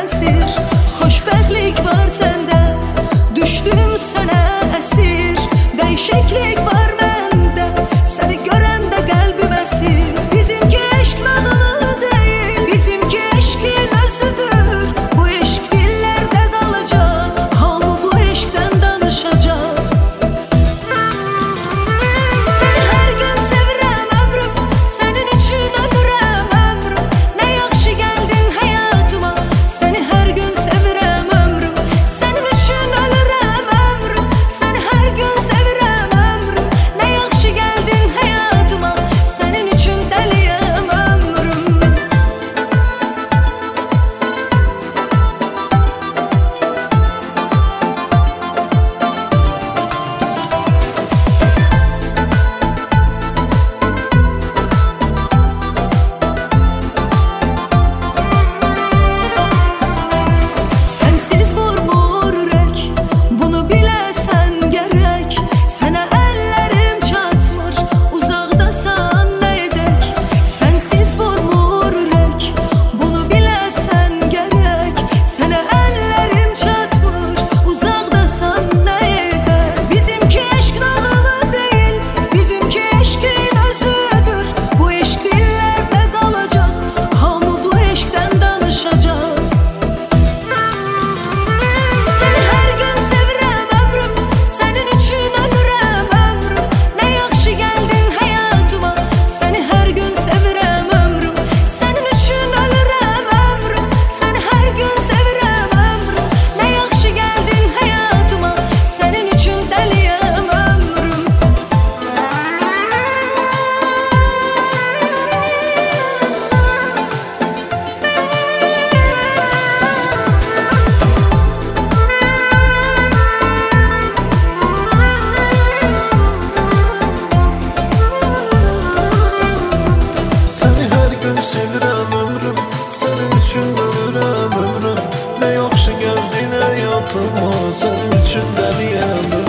təsir. Xoşbəxtlik var səndə, düşdüm sənə əsir. Dəyişiklik var məndə, səni görəndə qəlbim əsir. Bizimki eşq nağılı deyil, bizimki eşqin özüdür. Bu eşq dillərdə qalacaq, hamı bu eşqdən danışacaq. Səni hər gün sevirəm ömrüm, sənin üçün ölürəm ömrüm. Nə yaxşı gəldin həyatıma, səni hər gün sevirəm ömrüm. Sənin üçün ölürəm ömrüm, səni hər gün sevirəm ömrüm. Nə yaxşı gəldin həyatıma, sənin üçün dəliyəm ömrüm. Sənsiz vurmur ürək, bunu biləsən gərək. Sənə əllərim çatmır, uzaqdasan nə edək. Sənsiz vurmur ürək, bunu biləsən gərək. Sənə əllərim çatmır, uzaqdasan nə edək. Bizimki eşq nağılı deyil, bizimki eşqin özüdür. Bu eşq dillərdə qalacaq, hamı bu eşqdən danışacaq. Səni hər gün sevirəm ömrüm, sənin üçün ölürəm ömrüm. Nə yaxşı gəldin həyatıma, səni hər gün sevirəm ömrüm. Sənin üçün ölürəm ömrüm, səni hər gün sevirəm ömrüm. Nə yaxşı gəldin həyatıma, sənin üçün dəliyəm ömrüm. Səni hər gün sevirəm ömrüm, sənin üçün ölürəm ömrüm. Nə yaxşı gəldin həyatıma, sənin üçün dəliyəm ömrüm.